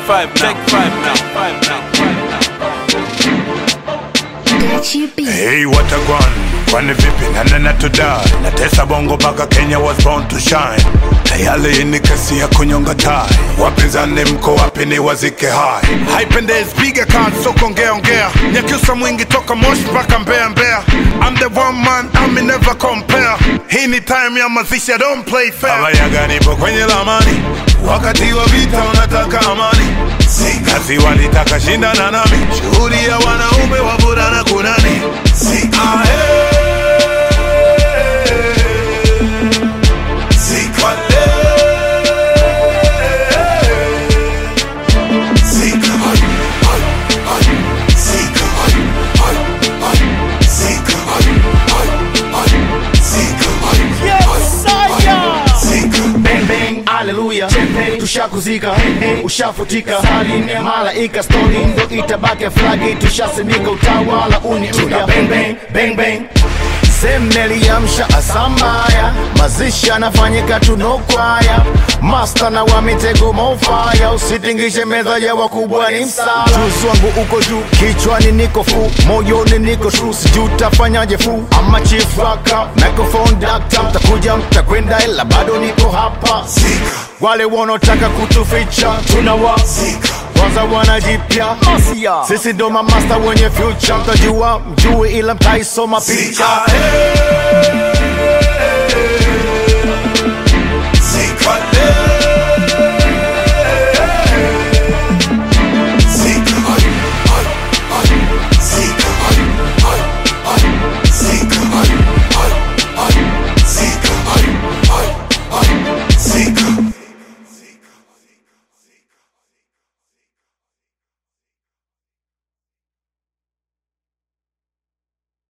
5 now. Take 5 now. 5 now. Hey, what a gun. Kwani vipi nana to die. Natesa bongo baka Kenya was born to shine. Tayale ini kasi ya kunyonga tai. Wapinzani mko wapi ni wazike hai. Haipendezi piga cards so ongea. Nyakiusa mwingi toka Moshi mpaka Mbeya. I'm the one man, I may never compare. Hii ni time ya mazishi, I don't play fair. Abayaga nipo kwenye lamani. Wakati wa vita unataka amani. Kazi walitaka shindana nami. Shuhudi ya wanaume wavurana kunani. Hallelujah, tushakuzika, ushafutika. Saline malaika, story ndo itabaki flagi. Tushasimika utawala uniuya. Bang bang, bang bang. Semeli yamsha asambaya. Mazishi anafanyika tunokwaya. Master na wa mitego mofaya. Usitingishe meza ya wakubwa ni msala. Juzi wangu uko juu, kichwani niko fu, moyoni niko true. Sijui utafanyaje fu, ama chief rocker, microphone doctor. Mtakuja mtakwenda ila bado niko hapa. Wale wanotaka kutuficha tunawa kwanza wanajipya. Sisi ndo master wenye future. Mtajua mjue ila mtaisoma picha.